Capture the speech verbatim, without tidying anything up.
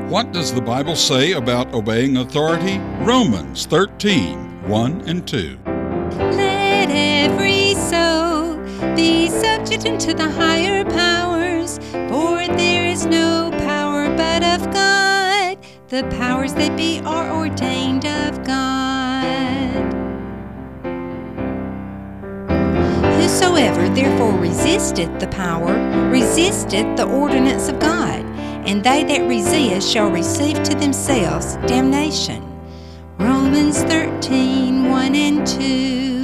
What does the Bible say about obeying authority? Romans thirteen, one and two. Let every soul be subject unto the higher powers, for there is no power but of God. The powers that be are ordained of God. Whosoever therefore resisteth the power, resisteth the ordinance of God, and they that resist shall receive to themselves damnation. Romans thirteen, one and two.